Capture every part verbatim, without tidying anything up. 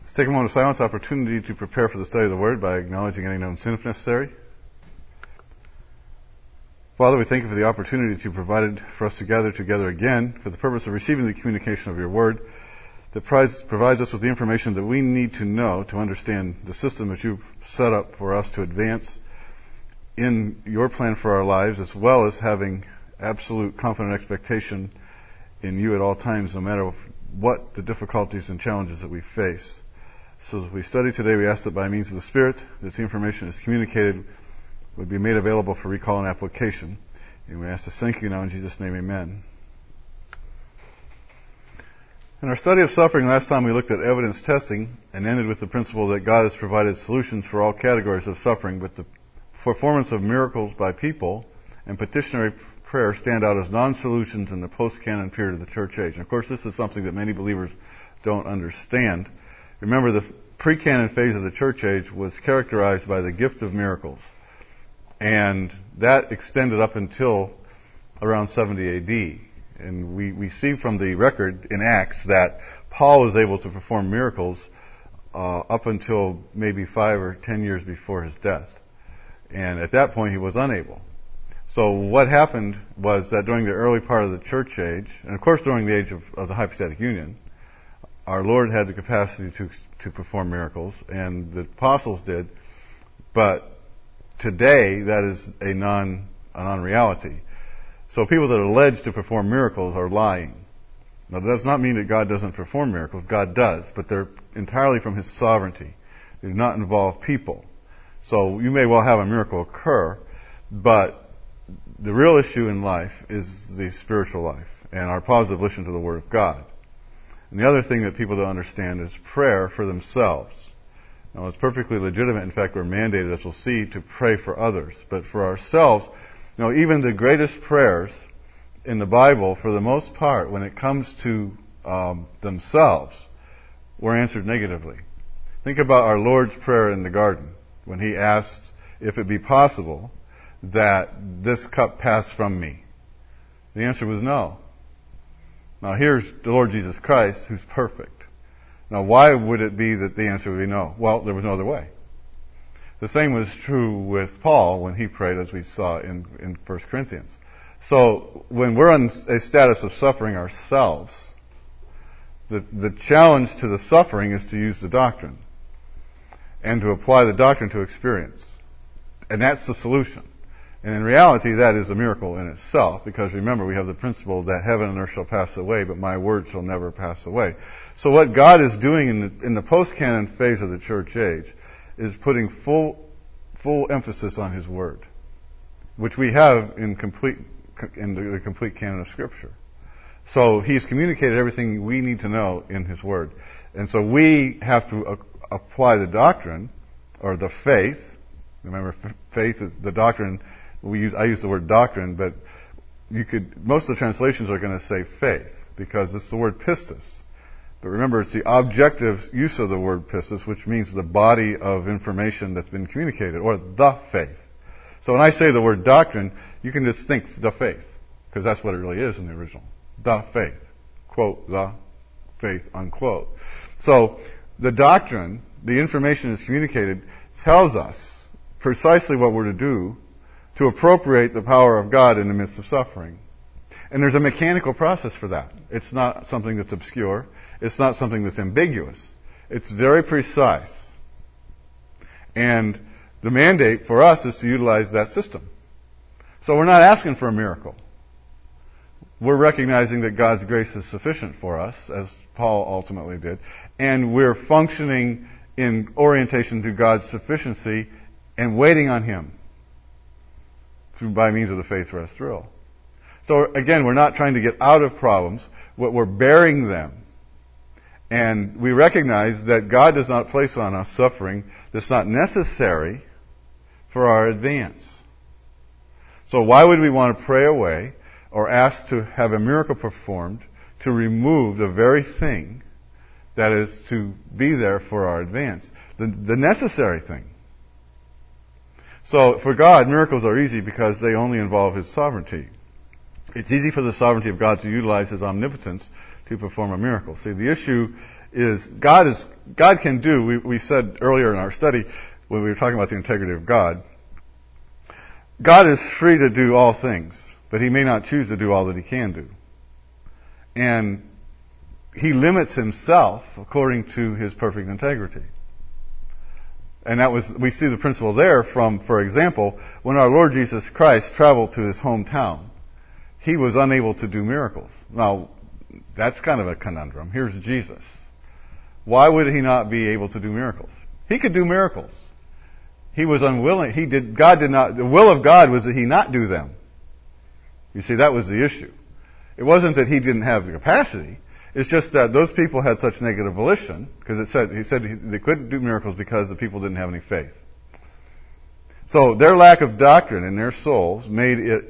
Let's take a moment of silence, opportunity to prepare for the study of the Word by acknowledging any known sin if necessary. Father, we thank you for the opportunity that you provided for us to gather together again for the purpose of receiving the communication of your Word that provides us with the information that we need to know to understand the system that you've set up for us to advance in your plan for our lives, as well as having absolute confident expectation in you at all times, no matter what the difficulties and challenges that we face. So as we study today, we ask that by means of the Spirit, this information is communicated, would be made available for recall and application. And we ask to thank you now in Jesus' name, amen. In our study of suffering, last time we looked at evidence testing and ended with the principle that God has provided solutions for all categories of suffering, but the performance of miracles by people and petitionary prayer stand out as non-solutions in the post-canon period of the church age. And of course, this is something that many believers don't understand. Remember, the pre-canon phase of the church age was characterized by the gift of miracles. And that extended up until around seventy A D. And we, we see from the record in Acts that Paul was able to perform miracles uh, up until maybe five or ten years before his death. And at that point, he was unable. So what happened was that during the early part of the church age, and of course during the age of, of the hypostatic union, our Lord had the capacity to to perform miracles, and the apostles did. But today, that is a non a non-reality. So people that allege to perform miracles are lying. Now, that does not mean that God doesn't perform miracles. God does, but they're entirely from His sovereignty. They do not involve people. So you may well have a miracle occur, but the real issue in life is the spiritual life and our positive listen to the Word of God. And the other thing that people don't understand is prayer for themselves. Now, it's perfectly legitimate. In fact, we're mandated, as we'll see, to pray for others. But for ourselves, you know, even the greatest prayers in the Bible, for the most part, when it comes to um, themselves, were answered negatively. Think about our Lord's prayer in the garden, when He asked if it be possible that this cup pass from me. The answer was no. Now here's the Lord Jesus Christ, who's perfect. Now why would it be that the answer would be no? Well, there was no other way. The same was true with Paul when he prayed, as we saw in, in First Corinthians. So when we're in a status of suffering ourselves, the, the challenge to the suffering is to use the doctrine and to apply the doctrine to experience. And that's the solution. And in reality, that is a miracle in itself, because remember, we have the principle that heaven and earth shall pass away, but my word shall never pass away. So what God is doing in the, in the post-canon phase of the church age is putting full full emphasis on His word, which we have in complete in the, the complete canon of Scripture. So He's communicated everything we need to know in His word. And so we have to uh, apply the doctrine, or the faith. Remember, f- faith is the doctrine. We use I use the word doctrine, but you could most of the translations are going to say faith, because it's the word pistis. But remember, it's the objective use of the word pistis, which means the body of information that's been communicated, or the faith. So when I say the word doctrine, you can just think the faith, because that's what it really is in the original. The faith. Quote, the faith, unquote. So the doctrine, the information that's communicated, tells us precisely what we're to do to appropriate the power of God in the midst of suffering. And there's a mechanical process for that. It's not something that's obscure. It's not something that's ambiguous. It's very precise. And the mandate for us is to utilize that system. So we're not asking for a miracle. We're recognizing that God's grace is sufficient for us, as Paul ultimately did. And we're functioning in orientation to God's sufficiency and waiting on Him through by means of the faith rest thrill. So again, we're not trying to get out of problems. We're bearing them. And we recognize that God does not place on us suffering that's not necessary for our advance. So why would we want to pray away or ask to have a miracle performed to remove the very thing that is to be there for our advance? The, the necessary thing. So for God, miracles are easy because they only involve His sovereignty. It's easy for the sovereignty of God to utilize His omnipotence to perform a miracle. See, the issue is God is God can do, we, we said earlier in our study, when we were talking about the integrity of God, God is free to do all things, but He may not choose to do all that He can do. And He limits Himself according to His perfect integrity. And that was, we see the principle there from, for example, when our Lord Jesus Christ traveled to His hometown, He was unable to do miracles. Now, that's kind of a conundrum. Here's Jesus. Why would He not be able to do miracles? He could do miracles. He was unwilling. He did, God did not, the will of God was that He not do them. You see, that was the issue. It wasn't that He didn't have the capacity. It's just that those people had such negative volition, because it said, He said they couldn't do miracles because the people didn't have any faith. So their lack of doctrine in their souls made it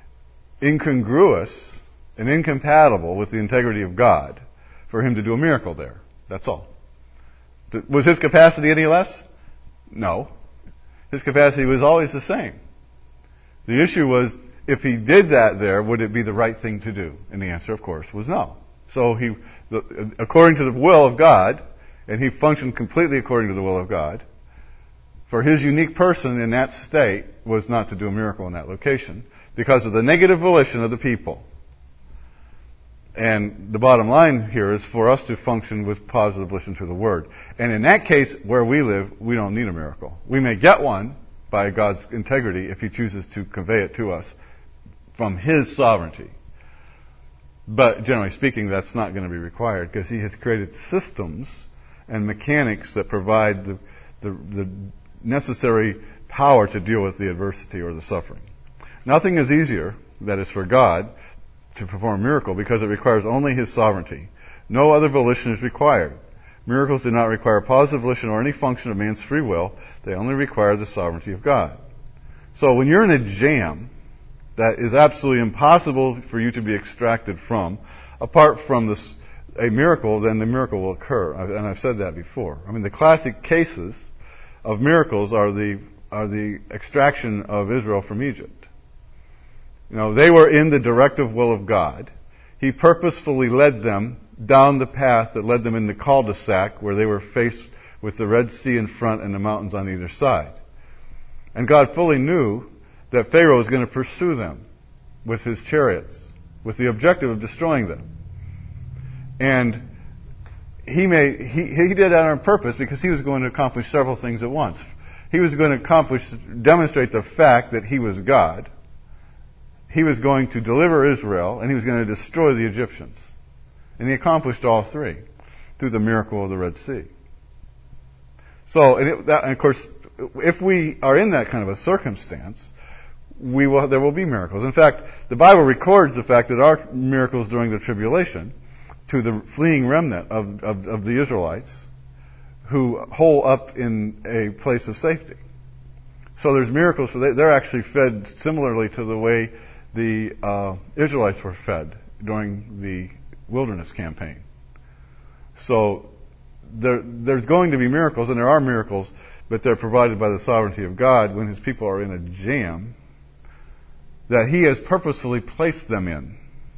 incongruous and incompatible with the integrity of God for Him to do a miracle there. That's all. Was His capacity any less? No. His capacity was always the same. The issue was, if He did that there, would it be the right thing to do? And the answer, of course, was no. So He, the, according to the will of God, and He functioned completely according to the will of God, for His unique person in that state was not to do a miracle in that location because of the negative volition of the people. And the bottom line here is for us to function with positive volition to the Word. And in that case, where we live, we don't need a miracle. We may get one by God's integrity if He chooses to convey it to us from His sovereignty. But generally speaking, that's not going to be required because He has created systems and mechanics that provide the, the, the necessary power to deal with the adversity or the suffering. Nothing is easier, that is for God, to perform a miracle because it requires only His sovereignty. No other volition is required. Miracles do not require positive volition or any function of man's free will. They only require the sovereignty of God. So when you're in a jam that is absolutely impossible for you to be extracted from, apart from this, a miracle, then the miracle will occur. And I've said that before. I mean, the classic cases of miracles are the are the extraction of Israel from Egypt. You know, they were in the directive will of God. He purposefully led them down the path that led them in the cul-de-sac where they were faced with the Red Sea in front and the mountains on either side. And God fully knew that Pharaoh was going to pursue them with his chariots, with the objective of destroying them. And he made he, he did that on purpose because he was going to accomplish several things at once. He was going to accomplish, demonstrate the fact that he was God. He was going to deliver Israel, and he was going to destroy the Egyptians. And he accomplished all three through the miracle of the Red Sea. So, and, it, that, and of course, if we are in that kind of a circumstance, we will, there will be miracles. In fact, the Bible records the fact that there are miracles during the tribulation to the fleeing remnant of, of, of the Israelites who hole up in a place of safety. So there's miracles. For they, they're actually fed similarly to the way the uh, Israelites were fed during the wilderness campaign. So there, there's going to be miracles, and there are miracles, but they're provided by the sovereignty of God when His people are in a jam that He has purposefully placed them in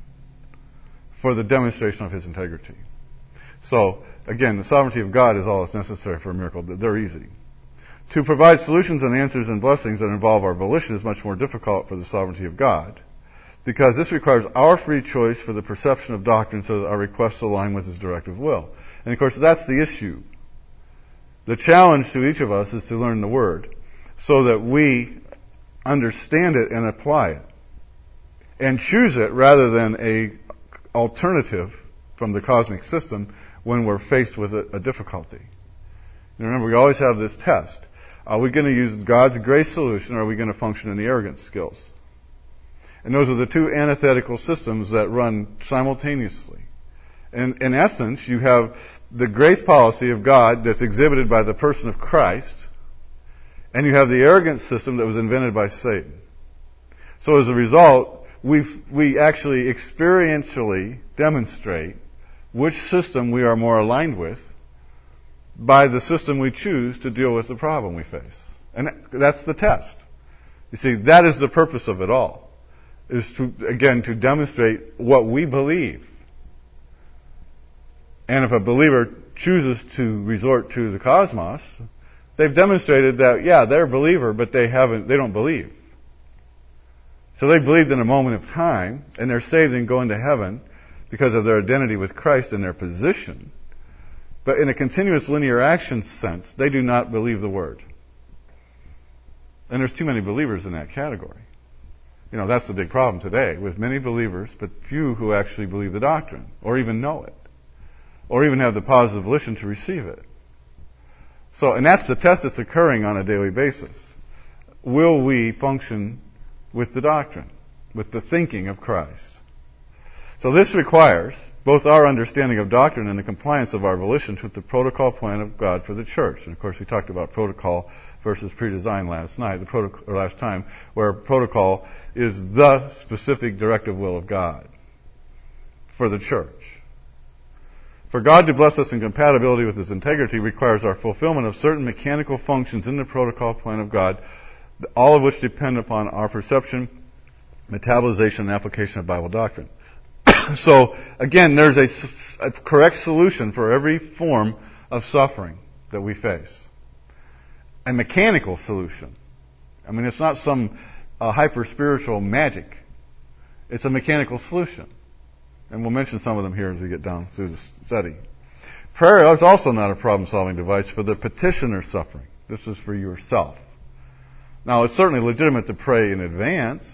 for the demonstration of His integrity. So, again, the sovereignty of God is all that's necessary for a miracle. They're easy. To provide solutions and answers and blessings that involve our volition is much more difficult for the sovereignty of God, because this requires our free choice for the perception of doctrine so that our requests align with His directive will. And of course, that's the issue. The challenge to each of us is to learn the Word so that we understand it and apply it, and choose it rather than a alternative from the cosmic system when we're faced with a, a difficulty. And remember, we always have this test. Are we going to use God's grace solution, or are we going to function in the arrogance skills? And those are the two antithetical systems that run simultaneously. And in essence, you have the grace policy of God that's exhibited by the person of Christ, and you have the arrogance system that was invented by Satan. So as a result, we we actually experientially demonstrate which system we are more aligned with by the system we choose to deal with the problem we face. And that's the test. You see, that is the purpose of it all, is to, again, to demonstrate what we believe. And if a believer chooses to resort to the cosmos, they've demonstrated that, yeah, they're a believer, but they haven't, they don't believe. So they believed in a moment of time, and they're saved and going to heaven because of their identity with Christ and their position. But in a continuous linear action sense, they do not believe the Word. And there's too many believers in that category. You know, that's the big problem today, with many believers, but few who actually believe the doctrine, or even know it, or even have the positive volition to receive it. So, and that's the test that's occurring on a daily basis. Will we function with the doctrine, with the thinking of Christ? So this requires both our understanding of doctrine and the compliance of our volitions with the protocol plan of God for the church. And of course, we talked about protocol versus pre-design last night, the protocol, or last time, where protocol is the specific directive will of God for the church. For God to bless us in compatibility with His integrity requires our fulfillment of certain mechanical functions in the protocol plan of God, all of which depend upon our perception, metabolization, and application of Bible doctrine. So, again, there's a, a correct solution for every form of suffering that we face. A mechanical solution. I mean, it's not some uh, hyper-spiritual magic. It's a mechanical solution. And we'll mention some of them here as we get down through the study. Prayer is also not a problem-solving device for the petitioner suffering. This is for yourself. Now, it's certainly legitimate to pray in advance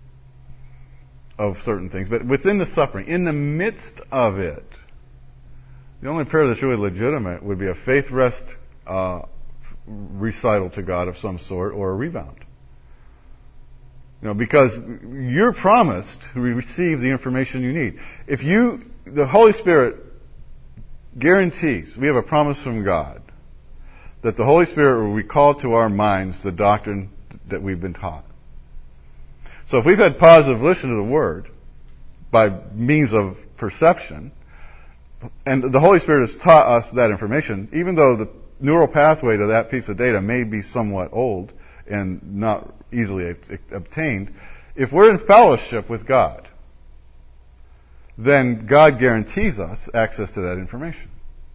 of certain things, but within the suffering, in the midst of it, the only prayer that's really legitimate would be a faith rest uh, recital to God of some sort, or a rebound. You know, because you're promised to receive the information you need. If you, the Holy Spirit guarantees, we have a promise from God, that the Holy Spirit will recall to our minds the doctrine that we've been taught. So if we've had positive volition to the Word by means of perception, and the Holy Spirit has taught us that information, even though the neural pathway to that piece of data may be somewhat old and not easily obtained, if we're in fellowship with God, then God guarantees us access to that information.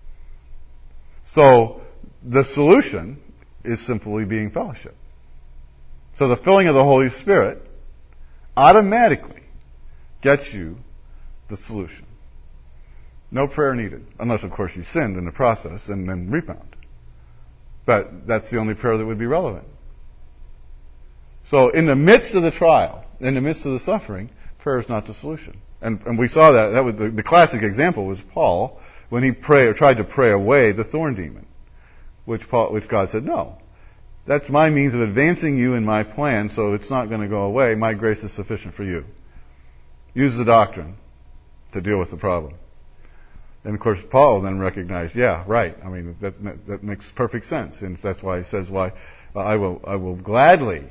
So the solution is simply being fellowship. So the filling of the Holy Spirit automatically gets you the solution. No prayer needed, unless, of course, you sinned in the process and then rebound. But that's the only prayer that would be relevant. So in the midst of the trial, in the midst of the suffering, prayer is not the solution. And, and we saw that. That was the, the classic example was Paul when he prayed or tried to pray away the thorn demon, which Paul, which God said, no. That's my means of advancing you in my plan, so it's not going to go away. My grace is sufficient for you. Use the doctrine to deal with the problem. And of course, Paul then recognized, yeah, right. I mean, that that makes perfect sense, and that's why he says, "Why uh, I will I will gladly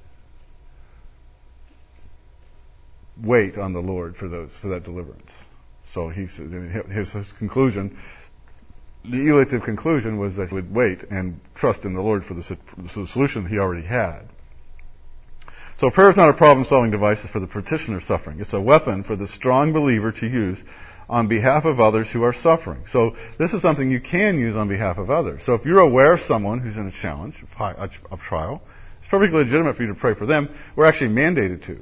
wait on the Lord for those for that deliverance." So he his, his conclusion. The elative conclusion was that he would wait and trust in the Lord for the, the solution he already had. So prayer is not a problem-solving device for the petitioner suffering. It's a weapon for the strong believer to use on behalf of others who are suffering. So this is something you can use on behalf of others. So if you're aware of someone who's in a challenge, a, a trial, it's perfectly legitimate for you to pray for them. We're actually mandated to.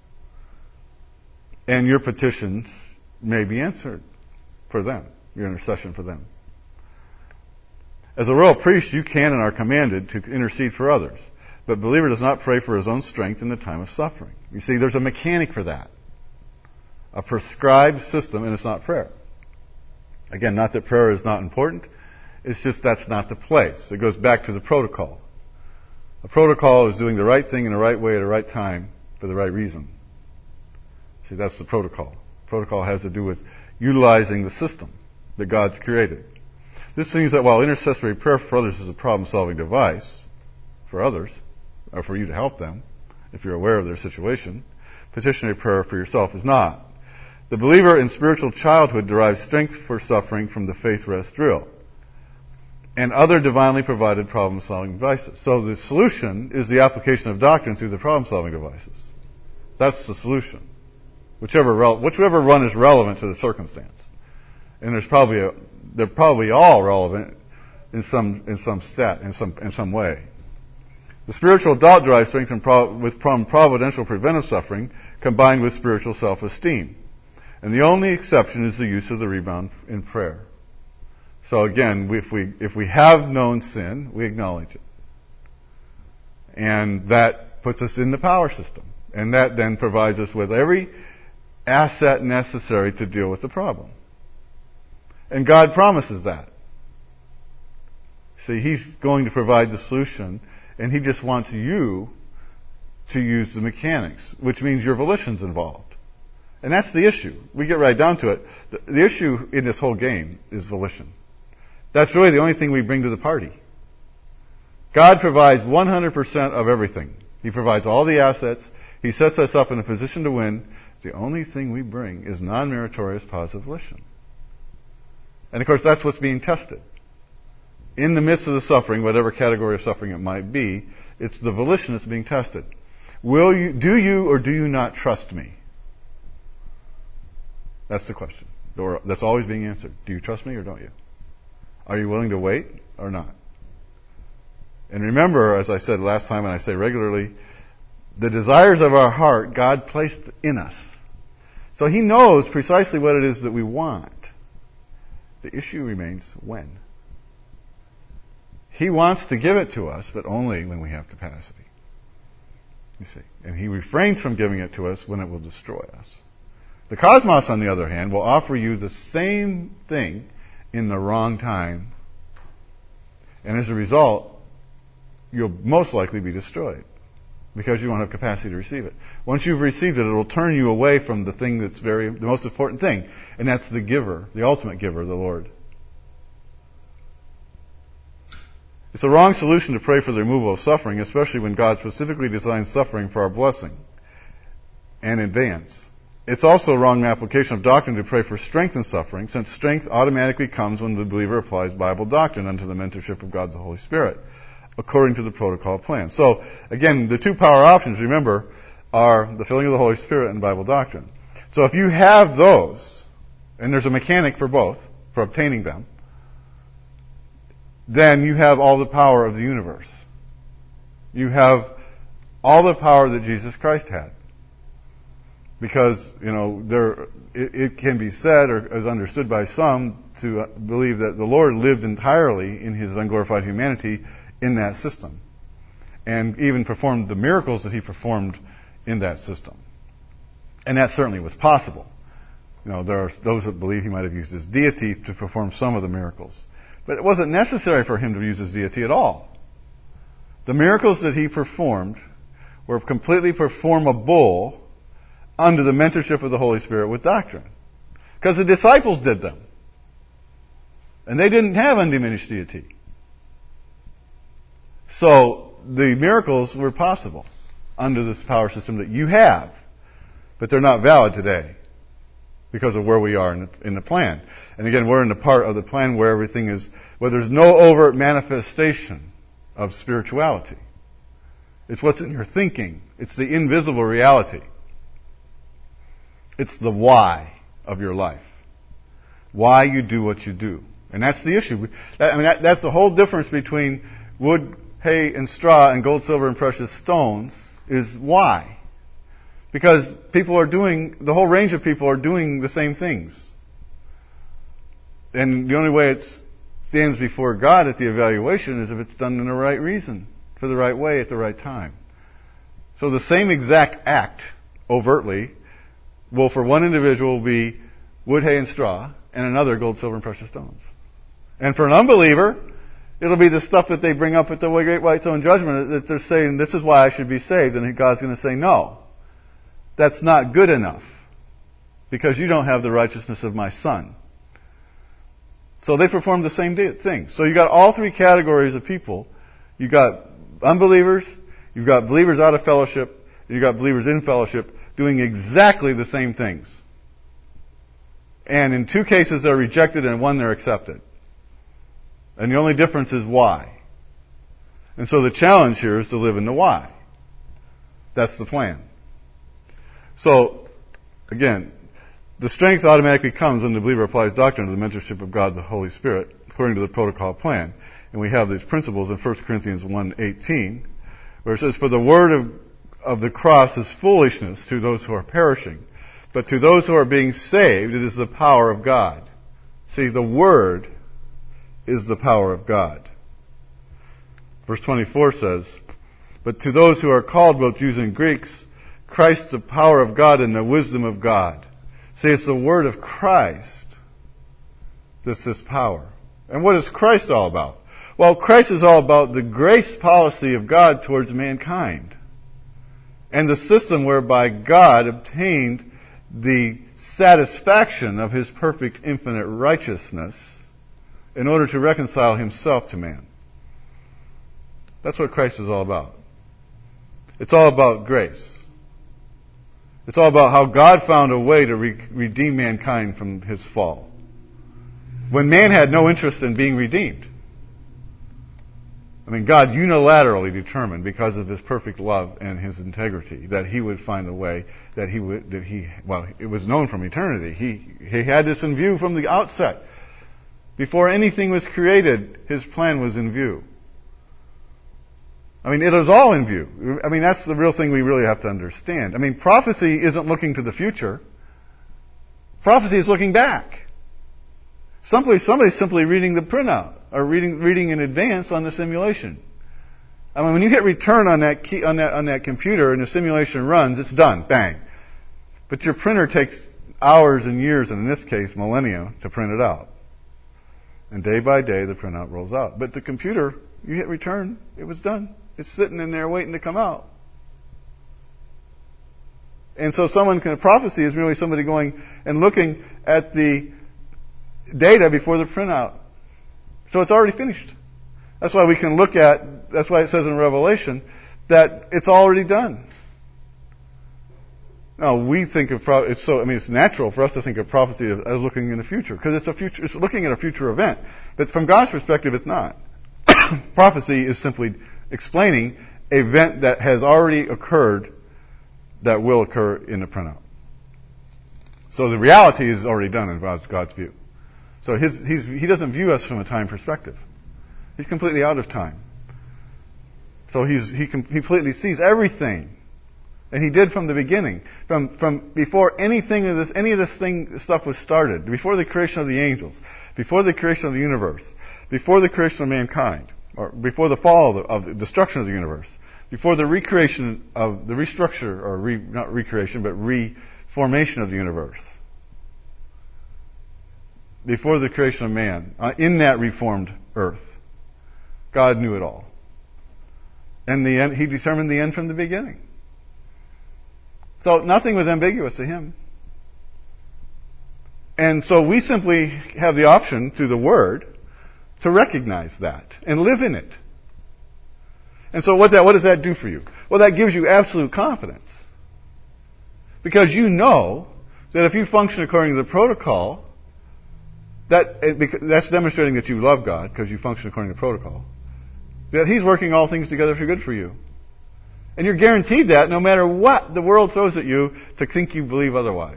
And your petitions may be answered for them, your intercession for them. As a royal priest, you can and are commanded to intercede for others. But the believer does not pray for his own strength in the time of suffering. You see, there's a mechanic for that. A prescribed system, and it's not prayer. Again, not that prayer is not important. It's just that's not the place. It goes back to the protocol. A protocol is doing the right thing in the right way at the right time for the right reason. See, that's the protocol. Protocol has to do with utilizing the system that God's created. This means that while intercessory prayer for others is a problem-solving device for others, or for you to help them, if you're aware of their situation, petitionary prayer for yourself is not. The believer in spiritual childhood derives strength for suffering from the faith rest drill and other divinely provided problem-solving devices. So the solution is the application of doctrine through the problem-solving devices. That's the solution. Whichever, whichever one is relevant to the circumstance. And there's probably a, they're probably all relevant in some in some stat in some in some way. The spiritual adult drive strength and pro- with from providential preventive suffering combined with spiritual self-esteem. And the only exception is the use of the rebound in prayer. So again, if we if we have known sin, we acknowledge it. And that puts us in the power system. And that then provides us with every asset necessary to deal with the problem. And God promises that. See, He's going to provide the solution, and He just wants you to use the mechanics, which means your volition's involved. And that's the issue. We get right down to it. The, the issue in this whole game is volition. That's really the only thing we bring to the party. God provides one hundred percent of everything. He provides all the assets. He sets us up in a position to win. The only thing we bring is non-meritorious positive volition. And of course, that's what's being tested. In the midst of the suffering, whatever category of suffering it might be, it's the volition that's being tested. Will you, do you or do you not trust me? That's the question. Or that's always being answered. Do you trust me or don't you? Are you willing to wait or not? And remember, as I said last time and I say regularly, the desires of our heart God placed in us. So He knows precisely what it is that we want. The issue remains when. He wants to give it to us, but only when we have capacity. You see. And He refrains from giving it to us when it will destroy us. The cosmos, on the other hand, will offer you the same thing in the wrong time. And as a result, you'll most likely be destroyed because you won't have capacity to receive it. Once you've received it, it will turn you away from the thing that's very, the most important thing, and that's the giver, the ultimate giver, the Lord. It's a wrong solution to pray for the removal of suffering, especially when God specifically designed suffering for our blessing and advance. It's also a wrong application of doctrine to pray for strength in suffering, since strength automatically comes when the believer applies Bible doctrine under the mentorship of God the Holy Spirit, according to the protocol plan. So, again, the two power options, remember, are the filling of the Holy Spirit and Bible doctrine. So if you have those, and there's a mechanic for both, for obtaining them, then you have all the power of the universe. You have all the power that Jesus Christ had. Because, you know, there it, it can be said, or is understood by some, to believe that the Lord lived entirely in His unglorified humanity in that system. And even performed the miracles that He performed in that system. And that certainly was possible. You know, there are those that believe He might have used His deity to perform some of the miracles. But it wasn't necessary for Him to use His deity at all. The miracles that He performed were completely performable under the mentorship of the Holy Spirit with doctrine. Because the disciples did them. And they didn't have undiminished deity. So the miracles were possible under this power system that you have. But they're not valid today because of where we are in the, in the plan. And again, we're in the part of the plan where everything is, where there's no overt manifestation of spirituality. It's what's in your thinking. It's the invisible reality. It's the why of your life. Why you do what you do. And that's the issue. I mean, that, that's the whole difference between wood, hay, and straw and gold, silver, and precious stones is why. Because people are doing, the whole range of people are doing the same things. And the only way it stands before God at the evaluation is if it's done in the right reason, for the right way, at the right time. So the same exact act, overtly, will for one individual be wood, hay, and straw, and another gold, silver, and precious stones. And for an unbeliever, it'll be the stuff that they bring up at the great white throne judgment that they're saying, this is why I should be saved. And God's going to say, no, that's not good enough because you don't have the righteousness of my Son. So they perform the same thing. So you got all three categories of people. You got unbelievers, you've got believers out of fellowship, and you got believers in fellowship doing exactly the same things. And in two cases they're rejected and in one they're accepted. And the only difference is why. And so the challenge here is to live in the why. That's the plan. So, again, The strength automatically comes when the believer applies doctrine to the mentorship of God the Holy Spirit, according to the protocol plan. And we have these principles in First Corinthians one eighteen, where it says, "For the word of, of the cross is foolishness to those who are perishing, but to those who are being saved it is the power of God." See, the word is the power of God. Verse twenty-four says, "But to those who are called, both Jews and Greeks, Christ the power of God and the wisdom of God." See, it's the word of Christ that's this power. And what is Christ all about? Well, Christ is all about the grace policy of God towards mankind, and the system whereby God obtained the satisfaction of His perfect infinite righteousness in order to reconcile Himself to man. That's what Christ is all about. It's all about grace. It's all about how God found a way to re- redeem mankind from his fall, when man had no interest in being redeemed. I mean, God unilaterally determined, because of His perfect love and His integrity, that He would find a way that He would, that He, well, it was known from eternity. He, He had this in view from the outset. Before anything was created, His plan was in view. I mean, it was all in view. I mean, that's the real thing we really have to understand. I mean, prophecy isn't looking to the future. Prophecy is looking back. Somebody, somebody's simply reading the printout, or reading, reading in advance on the simulation. I mean, when you hit return on that key, on that, on that computer and the simulation runs, it's done. Bang. But your printer takes hours and years, and in this case, millennia, to print it out. And day by day, the printout rolls out. But the computer, you hit return, it was done. It's sitting in there waiting to come out. And so someone can, prophecy is merely somebody going and looking at the data before the printout. So it's already finished. That's why we can look at, that's why it says in Revelation that it's already done. Now, we think of, it's so, I mean, it's natural for us to think of prophecy as, as looking in the future, because it's a future, it's looking at a future event. But from God's perspective, it's not. Prophecy is simply explaining an event that has already occurred that will occur in the printout. So the reality is already done in God's, God's view. So his, he's, he doesn't view us from a time perspective. He's completely out of time. So he's, he completely sees everything. And he did from the beginning. From, from before anything of this, any of this thing, stuff was started. Before the creation of the angels. Before the creation of the universe. Before the creation of mankind. Or before the fall of the, of the destruction of the universe, before the recreation of the restructure, or re, not recreation, but reformation of the universe, before the creation of man, uh, in that reformed earth, God knew it all, and the end, He determined the end from the beginning. So nothing was ambiguous to Him, and so we simply have the option through the Word to recognize that and live in it. And so what that what does that do for you? Well, that gives you absolute confidence. Because you know that if you function according to the protocol, that that's demonstrating that you love God, because you function according to protocol, that He's working all things together for good for you. And you're guaranteed that no matter what the world throws at you to think you believe otherwise.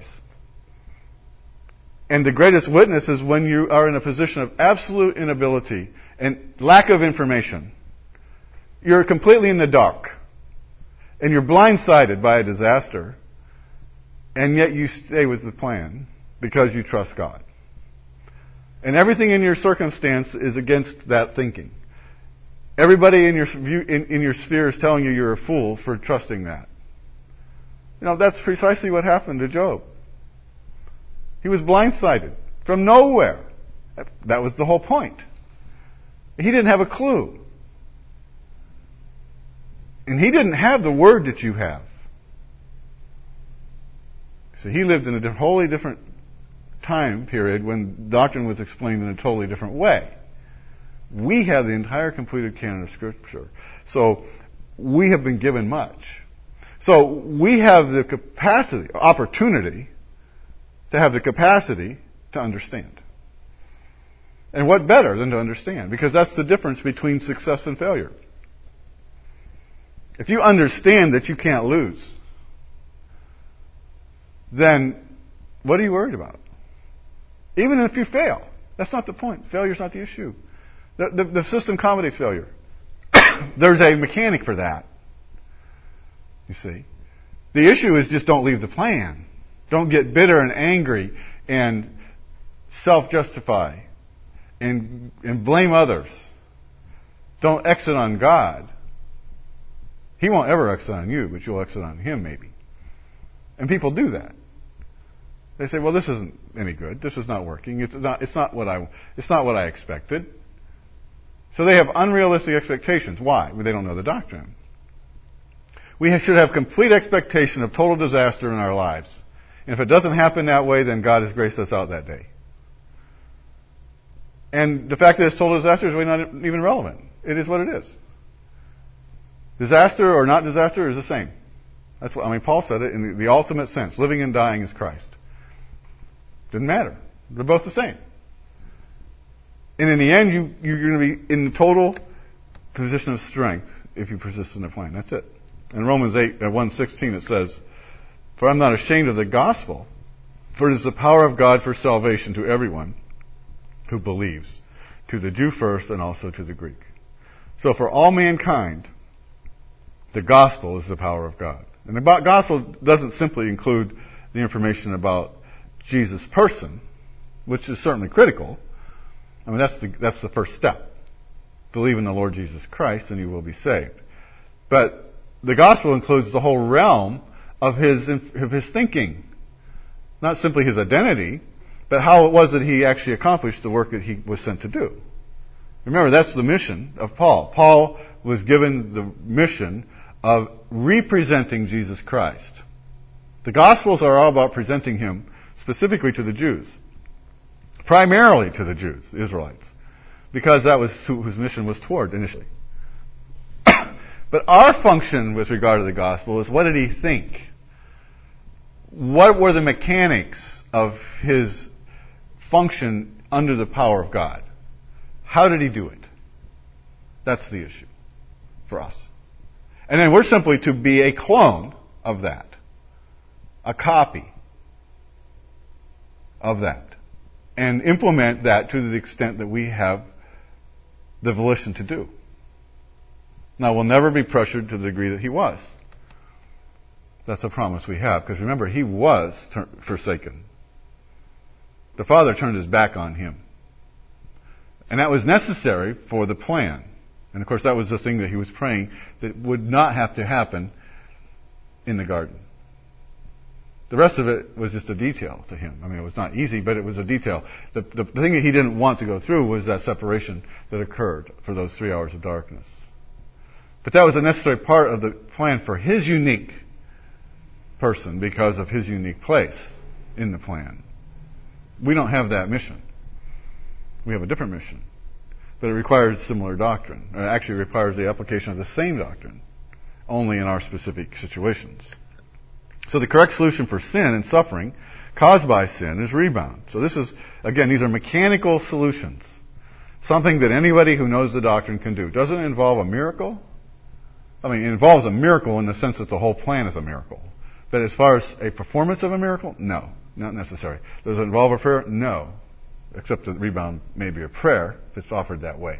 And the greatest witness is when you are in a position of absolute inability and lack of information. You're completely in the dark. And you're blindsided by a disaster. And yet you stay with the plan because you trust God. And everything in your circumstance is against that thinking. Everybody in your view, in, in your sphere is telling you you're a fool for trusting that. You know, that's precisely what happened to Job. He was blindsided from nowhere. That was the whole point. He didn't have a clue. And he didn't have the word that you have. So he lived in a wholly different time period when doctrine was explained in a totally different way. We have the entire completed canon of Scripture. So we have been given much. So we have the capacity, opportunity, to have the capacity to understand. And what better than to understand? Because that's the difference between success and failure. If you understand that you can't lose, then What are you worried about? Even if you fail, that's not the point. Failure's not the issue. The, the, the system accommodates failure. There's a mechanic for that. You see. The issue is just don't leave the plan. Don't get bitter and angry and self-justify and, and blame others. Don't exit on God. He won't ever exit on you, but you'll exit on Him maybe. And people do that. They say, well, this isn't any good. This is not working. It's not, it's not what I, it's not what I expected. So they have unrealistic expectations. Why? Well, they don't know the doctrine. We should have complete expectation of total disaster in our lives. And if it doesn't happen that way, then God has graced us out that day. And the fact that it's total disaster is really not even relevant. It is what it is. Disaster or not disaster is the same. That's what, I mean, Paul said it in the, the ultimate sense. Living and dying is Christ. Didn't matter. They're both the same. And in the end, you, you're going to be in the total position of strength if you persist in the plan. That's it. In Romans eight, uh, one sixteen it says, "For I'm not ashamed of the gospel, for it is the power of God for salvation to everyone who believes, to the Jew first and also to the Greek." So for all mankind, the gospel is the power of God. And the gospel doesn't simply include the information about Jesus' person, which is certainly critical. I mean, that's the, that's the first step. Believe in the Lord Jesus Christ and you will be saved. But the gospel includes the whole realm of his, of his thinking. Not simply his identity, but how it was that he actually accomplished the work that he was sent to do. Remember, that's the mission of Paul. Paul was given the mission of representing Jesus Christ. The Gospels are all about presenting Him specifically to the Jews. Primarily to the Jews, the Israelites. Because that was who, whose mission was toward initially. But our function with regard to the Gospel is, what did he think? What were the mechanics of his function under the power of God? How did he do it? That's the issue for us. And then we're simply to be a clone of that. A copy of that. And implement that to the extent that we have the volition to do. Now, we'll never be pressured to the degree that he was. That's a promise we have. Because remember, he was ter- forsaken. The Father turned his back on him. And that was necessary for the plan. And of course, that was the thing that he was praying that would not have to happen in the garden. The rest of it was just a detail to him. I mean, it was not easy, but it was a detail. The, the, the thing that he didn't want to go through was that separation that occurred for those three hours of darkness. But that was a necessary part of the plan for his unique person because of his unique place in the plan. We don't have that mission. We have a different mission. But it requires similar doctrine. It actually requires the application of the same doctrine, only in our specific situations. So the correct solution for sin and suffering caused by sin is rebound. So this is, again, these are mechanical solutions. Something that anybody who knows the doctrine can do. Doesn't it involve a miracle? I mean, it involves a miracle in the sense that the whole plan is a miracle. But as far as a performance of a miracle, no, not necessary. Does it involve a prayer? No. Except that rebound may be a prayer if it's offered that way.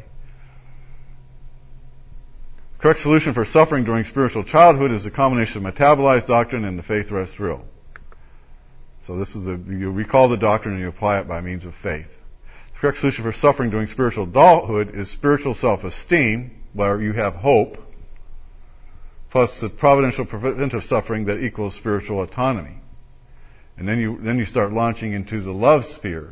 Correct solution for suffering during spiritual childhood is a combination of metabolized doctrine and the faith rest rule. So this is the, you recall the doctrine and you apply it by means of faith. The correct solution for suffering during spiritual adulthood is spiritual self-esteem, where you have hope, plus the providential preventive suffering that equals spiritual autonomy. And then you then you start launching into the love sphere,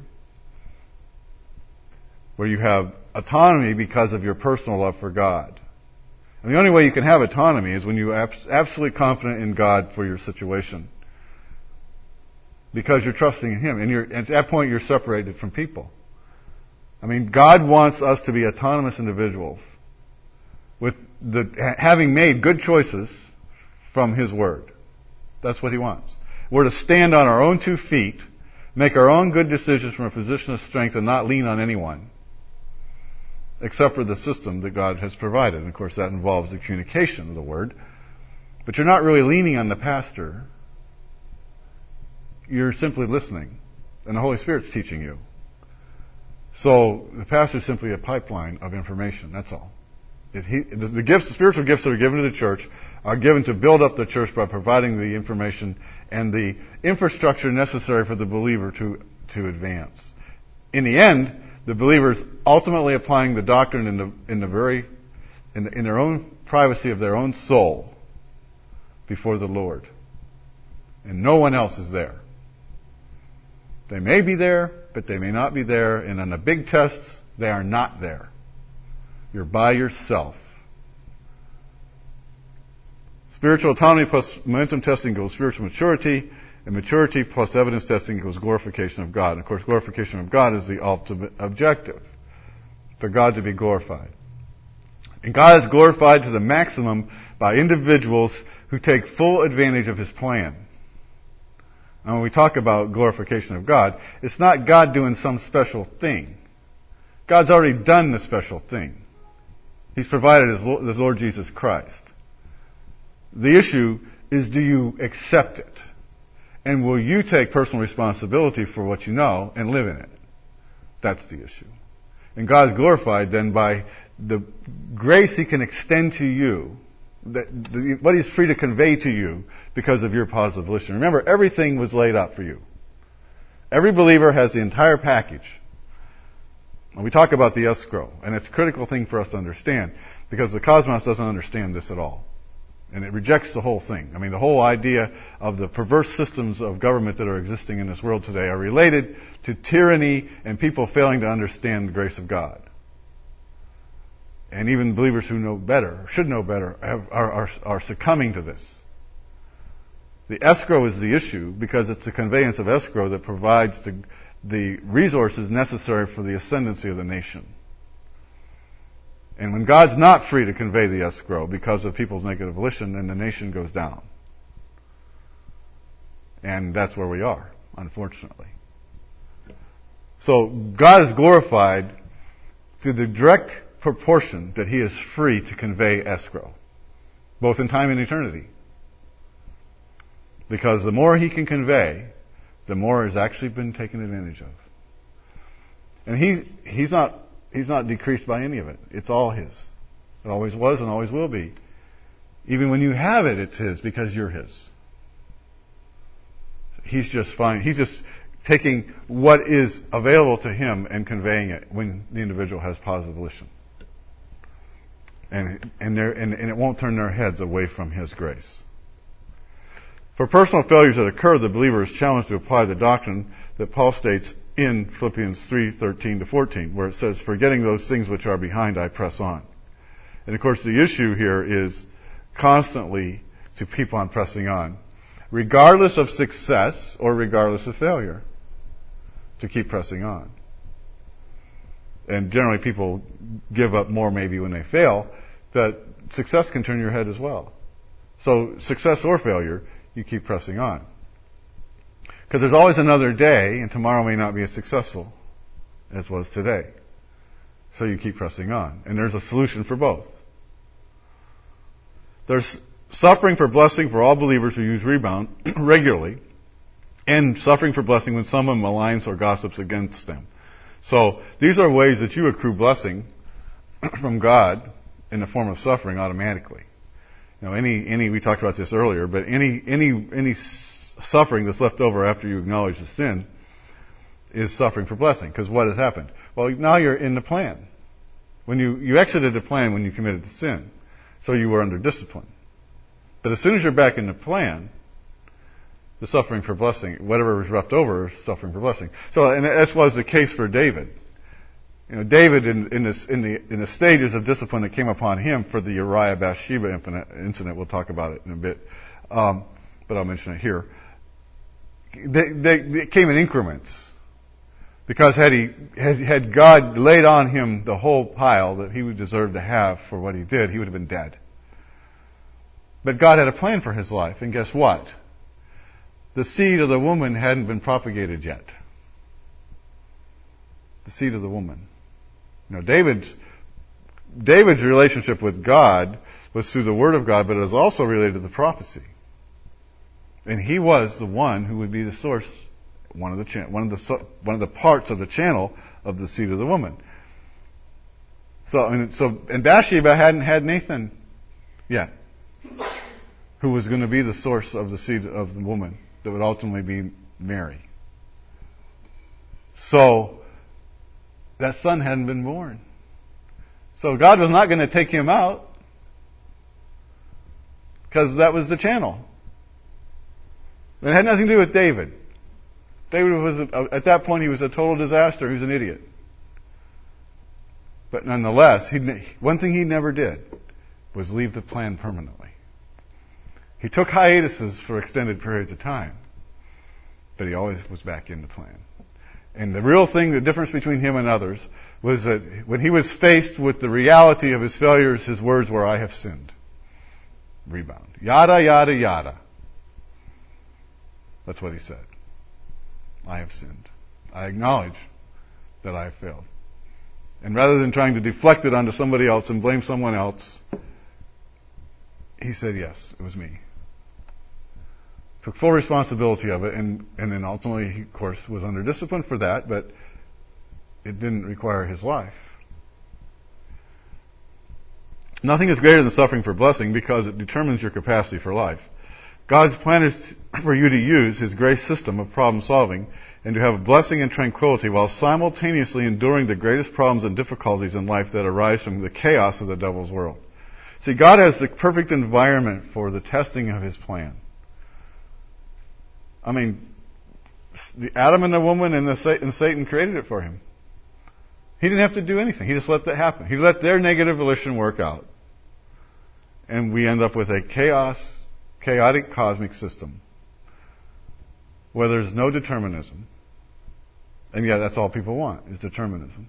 where you have autonomy because of your personal love for God. And the only way you can have autonomy is when you're abs- absolutely confident in God for your situation. Because you're trusting in Him. And you're, at that point, you're separated from people. I mean, God wants us to be autonomous individuals with the having made good choices from His Word. That's what He wants. We're to stand on our own two feet, make our own good decisions from a position of strength, and not lean on anyone, except for the system that God has provided. And of course, that involves the communication of the Word. But you're not really leaning on the pastor. you're simply listening, and the Holy Spirit's teaching you. So the pastor is simply a pipeline of information. That's all. If he, the gifts, the spiritual gifts that are given to the church are given to build up the church by providing the information and the infrastructure necessary for the believer to, to advance. In the end, the believer is ultimately applying the doctrine in the, in the very, in, the, in their own privacy of their own soul before the Lord. And no one else is there. They may be there, but they may not be there. And on the big tests, they are not there. You're by yourself. Spiritual autonomy plus momentum testing equals spiritual maturity, and maturity plus evidence testing equals glorification of God. And of course, glorification of God is the ultimate objective, for God to be glorified. And God is glorified to the maximum by individuals who take full advantage of His plan. And when we talk about glorification of God, it's not God doing some special thing. God's already done the special thing. He's provided His Lord, His Lord Jesus Christ. The issue is, do you accept it? And will you take personal responsibility for what you know and live in it? That's the issue. And God's glorified then by the grace He can extend to you, that the, what He's free to convey to you because of your positive volition. Remember, everything was laid out for you. Every believer has the entire package. And we talk about the escrow, and it's a critical thing for us to understand, because the cosmos doesn't understand this at all. And it rejects the whole thing. I mean, the whole idea of the perverse systems of government that are existing in this world today are related to tyranny and people failing to understand the grace of God. And even believers who know better, should know better, have, are, are, are succumbing to this. The escrow is the issue because it's the conveyance of escrow that provides the, the resources necessary for the ascendancy of the nation. And when God's not free to convey the escrow because of people's negative volition, then the nation goes down. And that's where we are, unfortunately. So God is glorified through the direct proportion that He is free to convey escrow, both in time and eternity. Because the more He can convey, the more has actually been taken advantage of. And he, He's not He's not decreased by any of it. It's all His. It always was and always will be. Even when you have it, it's His because you're His. He's just fine. He's just taking what is available to Him and conveying it when the individual has positive volition. And, and, and, and it won't turn their heads away from His grace. For personal failures that occur, the believer is challenged to apply the doctrine that Paul states in Philippians three thirteen to fourteen, where it says, "Forgetting those things which are behind, I press on." And of course, the issue here is constantly to keep on pressing on, regardless of success or regardless of failure, to keep pressing on. And generally, people give up more maybe when they fail, but success can turn your head as well. So, success or failure, you keep pressing on. Because there's always another day, and tomorrow may not be as successful as was today. So you keep pressing on. And there's a solution for both. There's suffering for blessing for all believers who use rebound regularly, and suffering for blessing when someone maligns or gossips against them. So these are ways that you accrue blessing from God in the form of suffering automatically. You know, any any we talked about this earlier, but any any any suffering that's left over after you acknowledge the sin is suffering for blessing. Because what has happened? Well, now you're in the plan. When you, you exited the plan when you committed the sin. So you were under discipline. But as soon as you're back in the plan, the suffering for blessing, whatever was left over is suffering for blessing. So, and that was the case for David. You know, David, in, in, this, in, the, in the stages of discipline that came upon him for the Uriah Bathsheba incident, we'll talk about it in a bit, um, but I'll mention it here. They, they, they came in increments. Because had he had, had God laid on him the whole pile that he would deserve to have for what he did, he would have been dead. But God had a plan for his life, and guess what? The seed of the woman hadn't been propagated yet. The seed of the woman. You know, David's David's relationship with God was through the Word of God, but it was also related to the prophecy. And he was the one who would be the source, one of the cha- one of the so- one of the parts of the channel of the seed of the woman. So, and so, and Bathsheba hadn't had Nathan yet, who was going to be the source of the seed of the woman that would ultimately be Mary. So, that son hadn't been born. So God was not going to take him out, because that was the channel. It had nothing to do with David. David was, a, at that point, he was a total disaster. He was an idiot. But nonetheless, he, one thing he never did was leave the plan permanently. He took hiatuses for extended periods of time, but he always was back in the plan. And the real thing, the difference between him and others, was that when he was faced with the reality of his failures, his words were, "I have sinned." Rebound. Yada, yada, yada. That's what he said. I have sinned. I acknowledge that I have failed. And rather than trying to deflect it onto somebody else and blame someone else, he said, yes, it was me. Took full responsibility of it, and, and then ultimately, he, of course, was under discipline for that, but it didn't require his life. Nothing is greater than suffering for blessing because it determines your capacity for life. God's plan is for you to use His grace system of problem solving and to have blessing and tranquility while simultaneously enduring the greatest problems and difficulties in life that arise from the chaos of the devil's world. See, God has the perfect environment for the testing of His plan. I mean, the Adam and the woman and, the, and Satan created it for Him. He didn't have to do anything. He just let that happen. He let their negative volition work out. And we end up with a chaos, chaotic cosmic system where there's no determinism. And yet that's all people want, is determinism.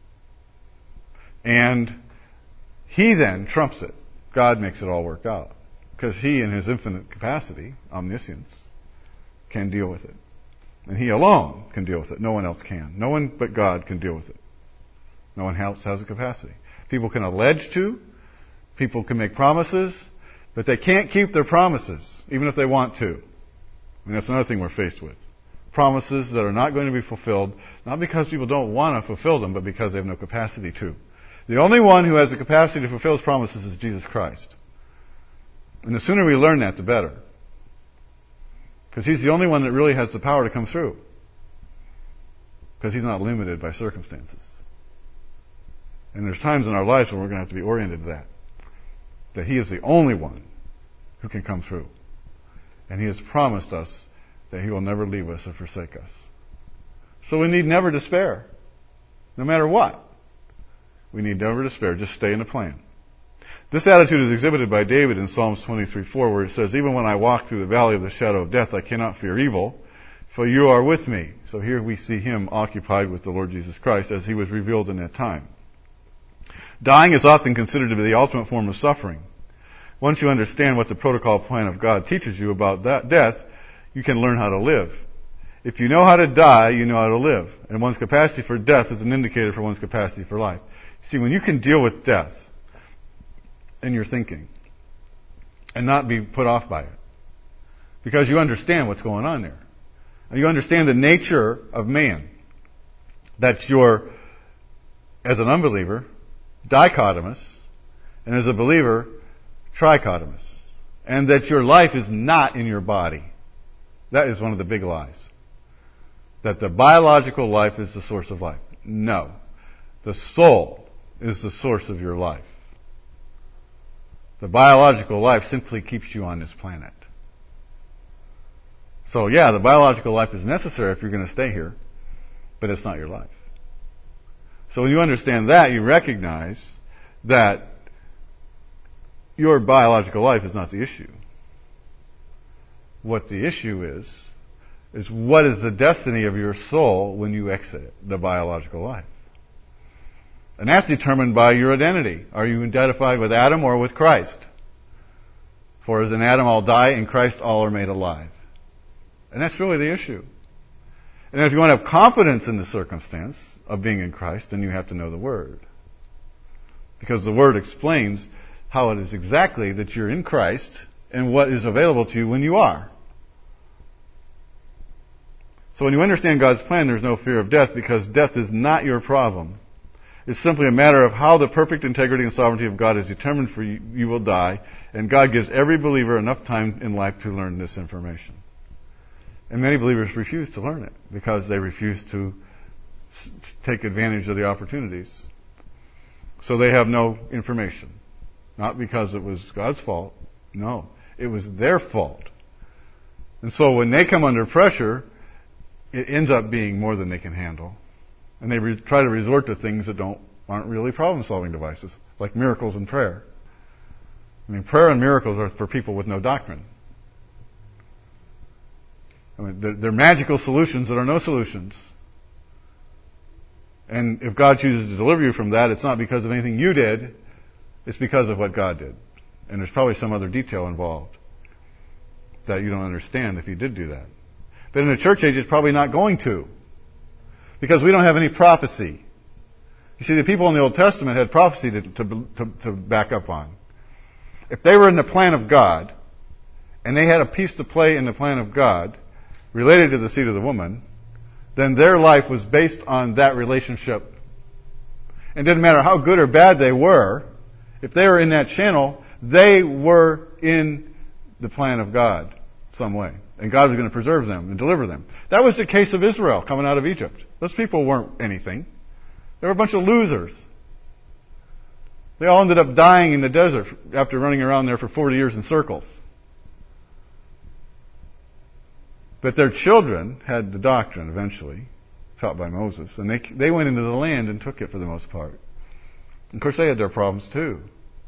And He then trumps it. God makes it all work out. Because He, in His infinite capacity, omniscience, can deal with it. And He alone can deal with it. No one else can. No one but God can deal with it. No one else has the capacity. People can allege to. People can make promises. But they can't keep their promises, even if they want to. I mean, that's another thing we're faced with. Promises that are not going to be fulfilled, not because people don't want to fulfill them, but because they have no capacity to. The only one who has the capacity to fulfill His promises is Jesus Christ. And the sooner we learn that, the better. Because He's the only one that really has the power to come through. Because He's not limited by circumstances. And there's times in our lives when we're going to have to be oriented to that. That He is the only one who can come through. And He has promised us that He will never leave us or forsake us. So we need never despair. No matter what. We need never despair. Just stay in the plan. This attitude is exhibited by David in Psalms twenty-three four, where it says, "Even when I walk through the valley of the shadow of death, I cannot fear evil, for you are with me." So here we see him occupied with the Lord Jesus Christ as He was revealed in that time. Dying is often considered to be the ultimate form of suffering. Once you understand what the protocol plan of God teaches you about that death, you can learn how to live. If you know how to die, you know how to live. And one's capacity for death is an indicator for one's capacity for life. See, when you can deal with death in your thinking and not be put off by it, because you understand what's going on there, and you understand the nature of man, that you're, as an unbeliever, dichotomous, and as a believer, trichotomous, and that your life is not in your body. That is one of the big lies. That the biological life is the source of life. No. The soul is the source of your life. The biological life simply keeps you on this planet. So yeah, the biological life is necessary if you're going to stay here, but it's not your life. So when you understand that, you recognize that your biological life is not the issue. What the issue is, is what is the destiny of your soul when you exit the biological life? And that's determined by your identity. Are you identified with Adam or with Christ? For as in Adam all die, in Christ all are made alive. And that's really the issue. And if you want to have confidence in the circumstance of being in Christ, then you have to know the Word. Because the Word explains how it is exactly that you're in Christ and what is available to you when you are. So when you understand God's plan, there's no fear of death, because death is not your problem. It's simply a matter of how the perfect integrity and sovereignty of God is determined for you. You will die, and God gives every believer enough time in life to learn this information. And many believers refuse to learn it because they refuse to s- take advantage of the opportunities. So they have no information. Not because it was God's fault. No, it was their fault. And so when they come under pressure, it ends up being more than they can handle. And they re- try to resort to things that don't aren't really problem-solving devices, like miracles and prayer. I mean, prayer and miracles are for people with no doctrine. I mean, they're, they're magical solutions that are no solutions. And if God chooses to deliver you from that, it's not because of anything you did, it's because of what God did. And there's probably some other detail involved that you don't understand if you did do that. But in the church age, it's probably not going to. Because we don't have any prophecy. You see, the people in the Old Testament had prophecy to, to, to, to back up on. If they were in the plan of God, and they had a piece to play in the plan of God, related to the seed of the woman, then their life was based on that relationship. It didn't matter how good or bad they were, if they were in that channel, they were in the plan of God some way. And God was going to preserve them and deliver them. That was the case of Israel coming out of Egypt. Those people weren't anything. They were a bunch of losers. They all ended up dying in the desert after running around there for forty years in circles. But their children had the doctrine eventually, taught by Moses. And they they went into the land and took it for the most part. Of course, they had their problems too.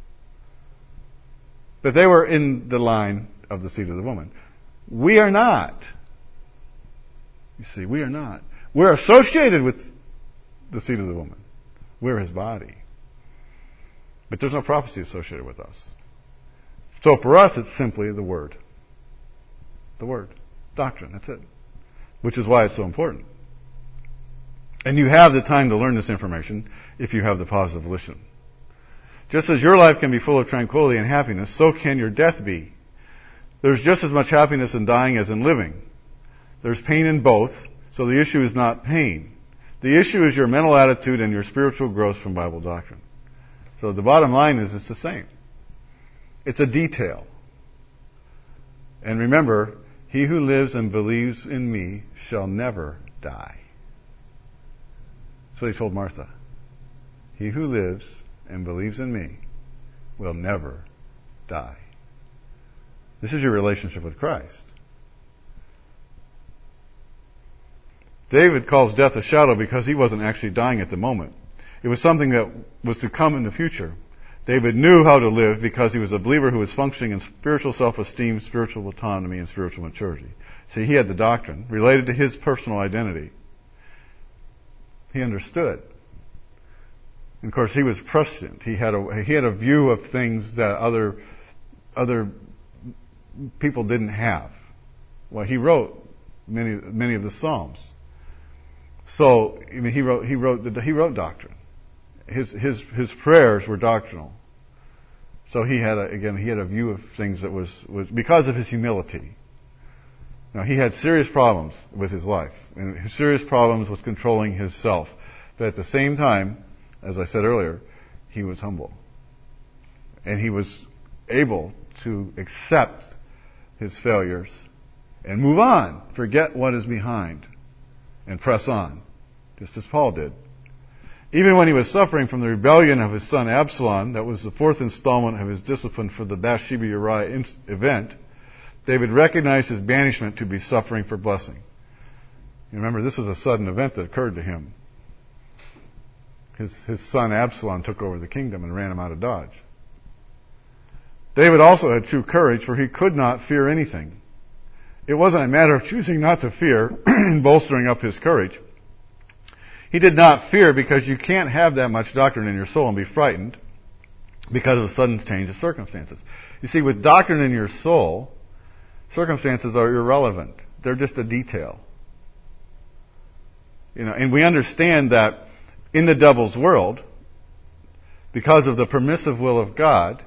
But they were in the line of the seed of the woman. We are not. You see, we are not. We're associated with the seed of the woman. We're his body. But there's no prophecy associated with us. So for us, it's simply the Word. The Word. Doctrine, that's it. Which is why it's so important. And you have the time to learn this information if you have the positive volition. Just as your life can be full of tranquility and happiness, so can your death be. There's just as much happiness in dying as in living. There's pain in both, so the issue is not pain. The issue is your mental attitude and your spiritual growth from Bible doctrine. So the bottom line is it's the same. It's a detail. And remember, he who lives and believes in me shall never die. That's what he told Martha. He who lives and believes in me will never die. This is your relationship with Christ. David calls death a shadow because he wasn't actually dying at the moment. It was something that was to come in the future. David knew how to live because he was a believer who was functioning in spiritual self-esteem, spiritual autonomy, and spiritual maturity. See, he had the doctrine related to his personal identity. He understood. And of course, he was prescient. He had a he had a view of things that other other people didn't have. Well, he wrote many many of the Psalms. So, I mean, he wrote he wrote the, he wrote doctrine. His his his prayers were doctrinal. So he had a, again he had a view of things that was was because of his humility. Now, he had serious problems with his life and serious problems with controlling his self. But at the same time, as I said earlier, he was humble. And he was able to accept his failures and move on, forget what is behind, and press on, just as Paul did. Even when he was suffering from the rebellion of his son Absalom, that was the fourth installment of his discipline for the Bathsheba-Uriah event, David recognized his banishment to be suffering for blessing. You remember, this was a sudden event that occurred to him. His, his son Absalom took over the kingdom and ran him out of Dodge. David also had true courage, for he could not fear anything. It wasn't a matter of choosing not to fear and bolstering up his courage. He did not fear because you can't have that much doctrine in your soul and be frightened because of a sudden change of circumstances. You see, with doctrine in your soul, circumstances are irrelevant. They're just a detail. You know, and we understand that in the devil's world, because of the permissive will of God,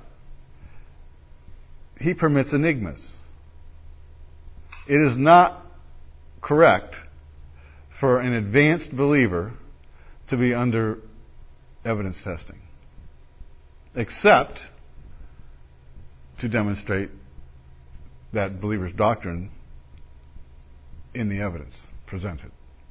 he permits enigmas. It is not correct for an advanced believer to be under evidence testing, except to demonstrate that believer's doctrine in the evidence presented.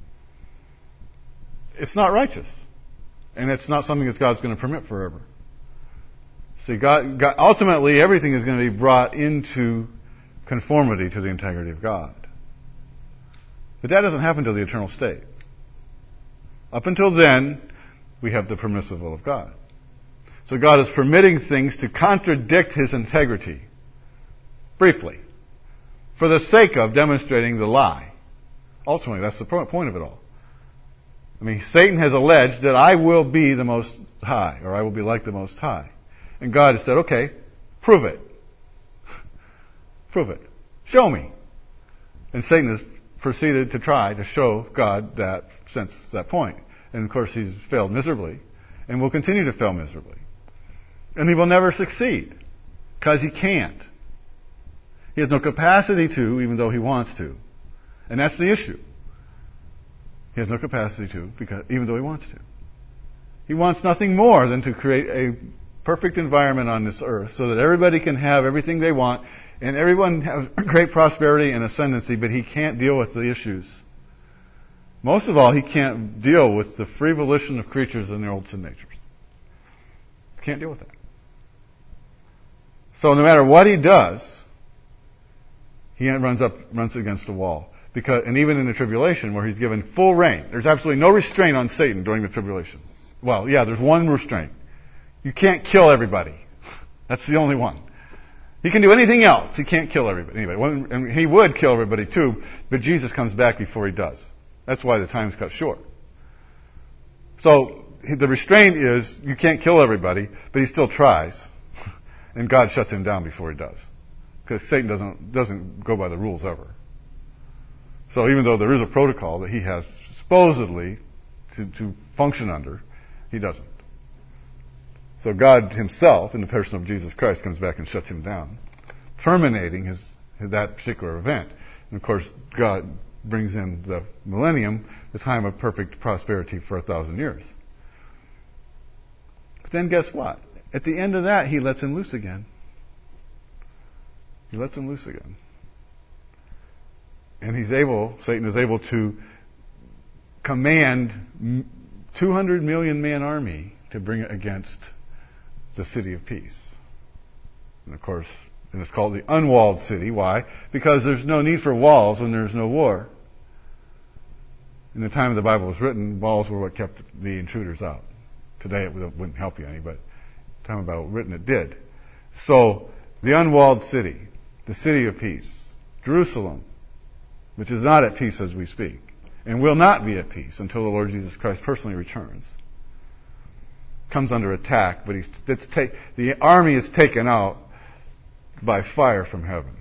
It's not righteous, and it's not something that God's going to permit forever. See, God, God, ultimately, everything is going to be brought into conformity to the integrity of God. But that doesn't happen until the eternal state. Up until then, we have the permissive will of God. So God is permitting things to contradict His integrity, briefly, for the sake of demonstrating the lie. Ultimately, that's the point of it all. I mean, Satan has alleged that I will be the Most High, or I will be like the Most High. And God has said, okay, prove it. Prove it. Show me. And Satan has proceeded to try to show God that since that point. And of course he's failed miserably and will continue to fail miserably. And he will never succeed because he can't. He has no capacity to, even though he wants to. And that's the issue. He has no capacity to, because even though he wants to. He wants nothing more than to create a perfect environment on this earth so that everybody can have everything they want and everyone have great prosperity and ascendancy, but he can't deal with the issues. Most of all, he can't deal with the free volition of creatures and their old sin natures. He can't deal with that. So no matter what he does, he runs up, runs against a wall. Because, and even in the tribulation, where he's given full reign, there's absolutely no restraint on Satan during the tribulation. Well, yeah, there's one restraint. You can't kill everybody. That's the only one. He can do anything else. He can't kill everybody. Anyway, when, and he would kill everybody too, but Jesus comes back before he does. That's why the time's cut short. So the restraint is you can't kill everybody, but he still tries, and God shuts him down before he does, because Satan doesn't doesn't go by the rules ever. So even though there is a protocol that he has supposedly to, to function under, he doesn't. So God himself, in the person of Jesus Christ, comes back and shuts him down, terminating his, his that particular event. And of course, God brings in the millennium, the time of perfect prosperity for a thousand years. But then guess what? At the end of that, he lets him loose again. He lets him loose again. And he's able, Satan is able to command two hundred million man army to bring it against the city of peace. And of course, and it's called the unwalled city. Why? Because there's no need for walls when there's no war. In the time the Bible was written, walls were what kept the intruders out. Today it wouldn't help you any, but the time the Bible was written, it did. So, the unwalled city, the city of peace, Jerusalem, which is not at peace as we speak, and will not be at peace until the Lord Jesus Christ personally returns, comes under attack, but he's, it's ta- the army is taken out by fire from heaven.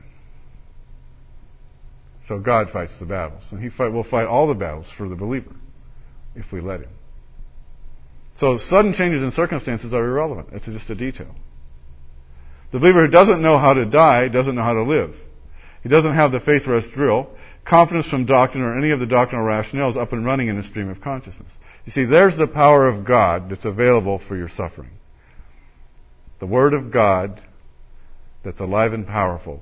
So God fights the battles, and He fight, will fight all the battles for the believer if we let Him. So sudden changes in circumstances are irrelevant. It's just a detail. The believer who doesn't know how to die doesn't know how to live. He doesn't have the faith rest drill, confidence from doctrine, or any of the doctrinal rationales up and running in the stream of consciousness. You see, there's the power of God that's available for your suffering. The Word of God that's alive and powerful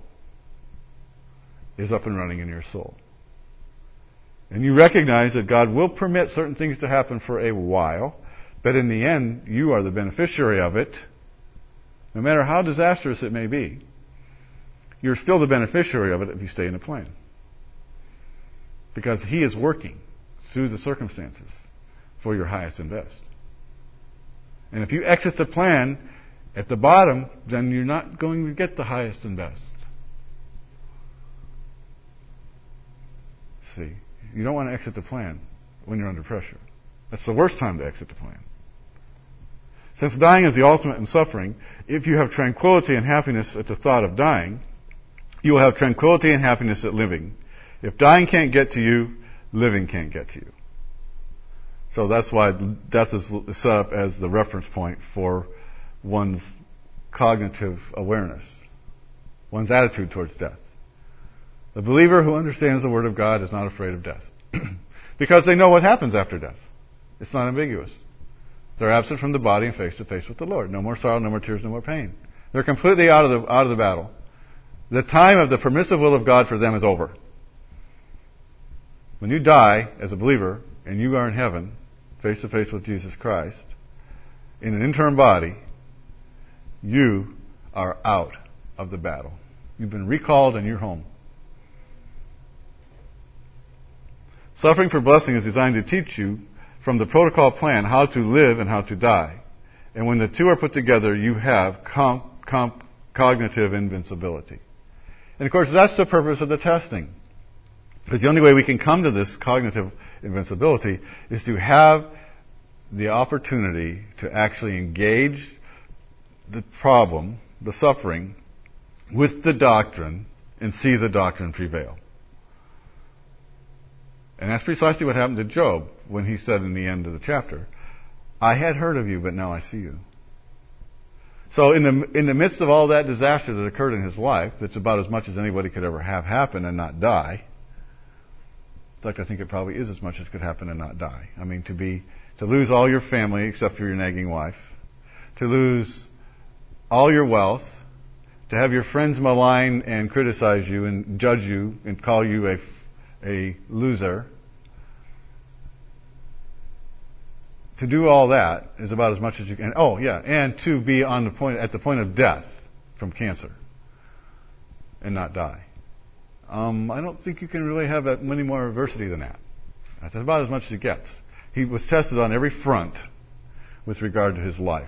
is up and running in your soul. And you recognize that God will permit certain things to happen for a while, but in the end, you are the beneficiary of it. No matter how disastrous it may be, you're still the beneficiary of it if you stay in the plan. Because He is working through the circumstances for your highest and best. And if you exit the plan at the bottom, then you're not going to get the highest and best. See, you don't want to exit the plan when you're under pressure. That's the worst time to exit the plan. Since dying is the ultimate in suffering, if you have tranquility and happiness at the thought of dying, you will have tranquility and happiness at living. If dying can't get to you, living can't get to you. So that's why death is set up as the reference point for one's cognitive awareness, one's attitude towards death. The believer who understands the Word of God is not afraid of death. Because they know what happens after death. It's not ambiguous. They're absent from the body and face to face with the Lord. No more sorrow, no more tears, no more pain. They're completely out of the out of the battle. The time of the permissive will of God for them is over. When you die as a believer and you are in heaven, face to face with Jesus Christ, in an interim body, you are out of the battle. You've been recalled and you're home. Suffering for blessing is designed to teach you from the protocol plan how to live and how to die. And when the two are put together, you have comp, comp, cognitive invincibility. And of course, that's the purpose of the testing. Because the only way we can come to this cognitive invincibility is to have the opportunity to actually engage the problem, the suffering, with the doctrine and see the doctrine prevail. And that's precisely what happened to Job when he said in the end of the chapter, I had heard of you, but now I see you. So in the in the midst of all that disaster that occurred in his life, that's about as much as anybody could ever have happen and not die. In fact, I think it probably is as much as could happen and not die. I mean, to be to lose all your family except for your nagging wife, to lose all your wealth, to have your friends malign and criticize you and judge you and call you a a loser. To do all that is about as much as you can. Oh, yeah, and to be on the point at the point of death from cancer and not die. Um, I don't think you can really have that many more adversity than that. That's about as much as it gets. He was tested on every front with regard to his life,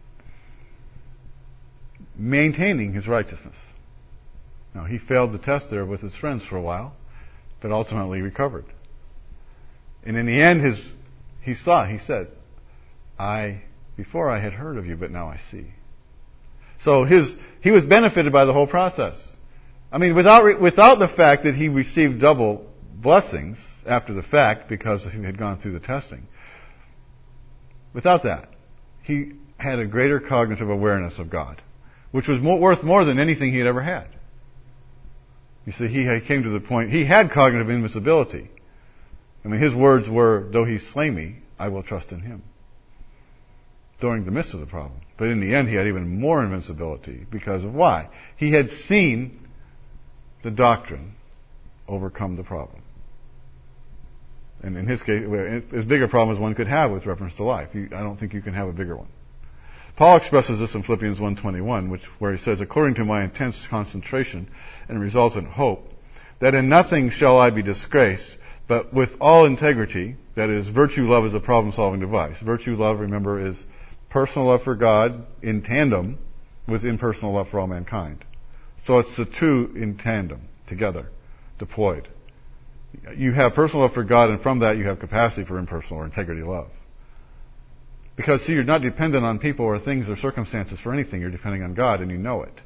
maintaining his righteousness. Now, he failed the test there with his friends for a while, but ultimately recovered. And in the end, his he saw, he said, I, before I had heard of you, but now I see. So his he was benefited by the whole process. I mean, without without the fact that he received double blessings after the fact because he had gone through the testing. Without that, he had a greater cognitive awareness of God, which was more, worth more than anything he had ever had. You see, he came to the point, he had cognitive invincibility. I mean, his words were, though he slay me, I will trust in him. During the midst of the problem. But in the end, he had even more invincibility because of why? He had seen the doctrine overcome the problem. And in his case, as big a problem as one could have with reference to life. You, I don't think you can have a bigger one. Paul expresses this in Philippians one twenty-one, which, where he says, according to my intense concentration and resultant hope, that in nothing shall I be disgraced, but with all integrity, that is, virtue love is a problem-solving device. Virtue love, remember, is personal love for God in tandem with impersonal love for all mankind. So it's the two in tandem, together, deployed. You have personal love for God, and from that you have capacity for impersonal or integrity love. Because, see, you're not dependent on people or things or circumstances for anything. You're depending on God, and you know it.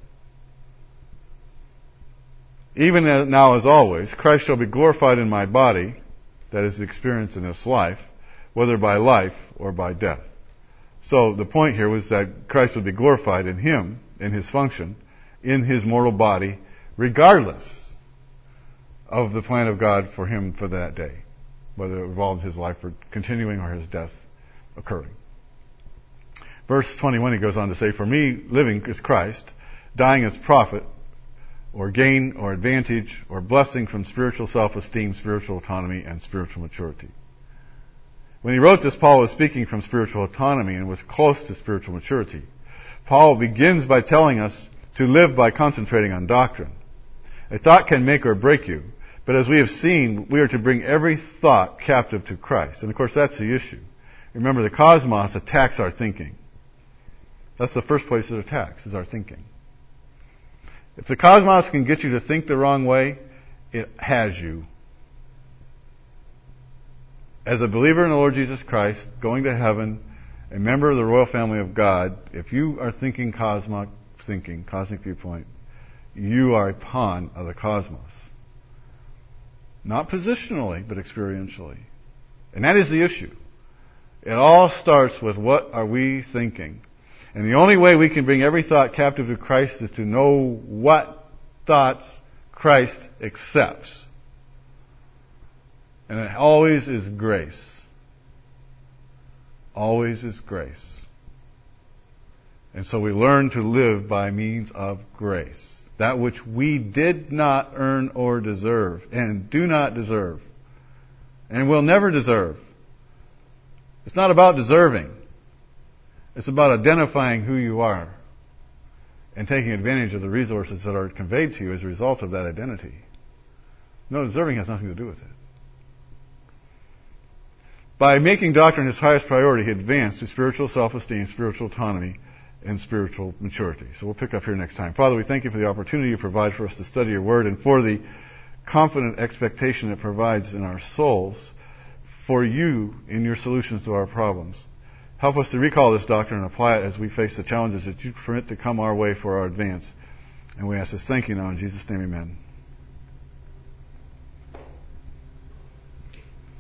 Even now, as always, Christ shall be glorified in my body, that is the experience in this life, whether by life or by death. So the point here was that Christ would be glorified in him, in his function, in his mortal body, regardless of the plan of God for him for that day, whether it involves his life continuing or his death occurring. Verse twenty-one, he goes on to say, for me, living is Christ, dying is profit, or gain, or advantage, or blessing from spiritual self-esteem, spiritual autonomy, and spiritual maturity. When he wrote this, Paul was speaking from spiritual autonomy and was close to spiritual maturity. Paul begins by telling us to live by concentrating on doctrine. A thought can make or break you, but as we have seen, we are to bring every thought captive to Christ. And of course, that's the issue. Remember, the cosmos attacks our thinking. That's the first place it attacks, is our thinking. If the cosmos can get you to think the wrong way, it has you. As a believer in the Lord Jesus Christ, going to heaven, a member of the royal family of God, if you are thinking cosmic thinking, cosmic viewpoint, you are a pawn of the cosmos. Not positionally, but experientially. And that is the issue. It all starts with what are we thinking? And the only way we can bring every thought captive to Christ is to know what thoughts Christ accepts. And it always is grace. Always is grace. And so we learn to live by means of grace. That which we did not earn or deserve, and do not deserve, and will never deserve. It's not about deserving. It's about identifying who you are and taking advantage of the resources that are conveyed to you as a result of that identity. No, deserving has nothing to do with it. By making doctrine his highest priority, he advanced to spiritual self-esteem, spiritual autonomy, and spiritual maturity. So we'll pick up here next time. Father, we thank you for the opportunity you provide for us to study your word and for the confident expectation it provides in our souls for you in your solutions to our problems. Help us to recall this doctrine and apply it as we face the challenges that you permit to come our way for our advance. And we ask this thank you now in Jesus' name, amen.